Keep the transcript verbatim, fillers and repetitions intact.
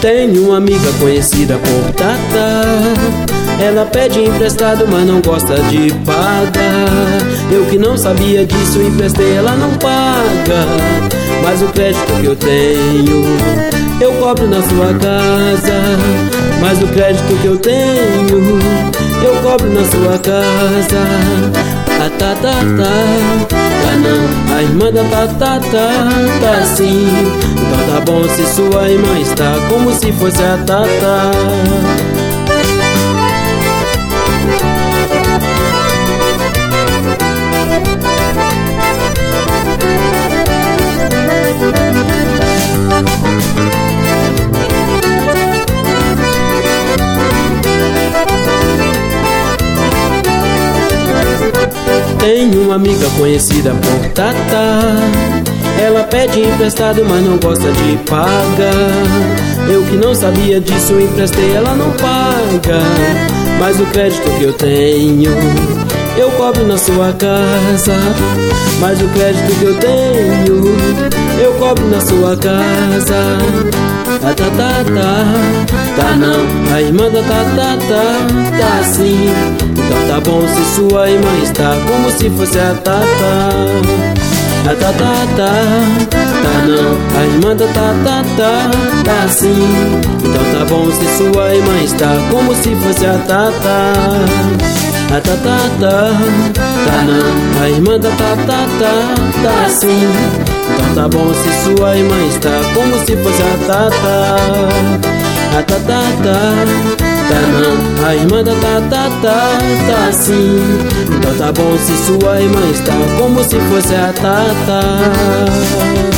Tenho uma amiga conhecida por Tata. Ela pede emprestado, mas não gosta de pagar. Eu que não sabia disso, emprestei, ela não paga. Mas o crédito que eu tenho, eu cobro na sua casa. Mas o crédito que eu tenho, eu cobro na sua casa. A Tata, tá, tá não, a irmã da Tata, tá, tá sim. Então tá bom se sua irmã está como se fosse a Tata. Tenho uma amiga conhecida por Tata. Ela pede emprestado, mas não gosta de pagar. Eu que não sabia disso, emprestei, ela não paga. Mas o crédito que eu tenho, eu cobro na sua casa. Mas o crédito que eu tenho, eu cobro na sua casa. A Tata, tá, tá não, a irmã da Tata, tá, tá sim. Então tá bom se sua irmã está como se fosse a Tata. A Tata, tá, tá não, a irmã da Tata, tá, tá sim. Então tá bom se sua irmã está como se fosse a Tata. A Tata, tá, tá não, a irmã da Tata, tá, tá sim. Então tá bom se sua irmã está como se fosse a Tata. A Tata, tá, tá não, a irmã da Tata, tá, tá sim. Então tá bom se sua irmã está como se fosse a Tata.